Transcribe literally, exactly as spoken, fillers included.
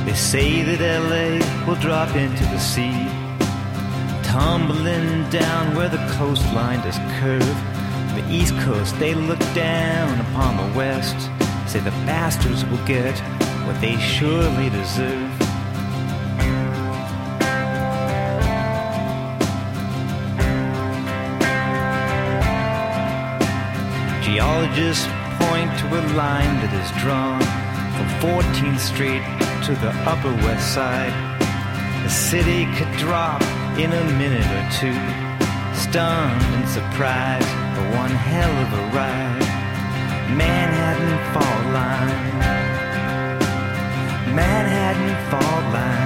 They say that L A will drop into the sea, tumbling down where the coastline does curve. The East Coast, they look down upon the West, say the bastards will get what they surely deserve. Geologists point to a line that is drawn from fourteenth Street to the Upper West Side. The city could drop in a minute or two, stunned and surprised for one hell of a ride. Manhattan Fault Line, Manhattan Fault Line.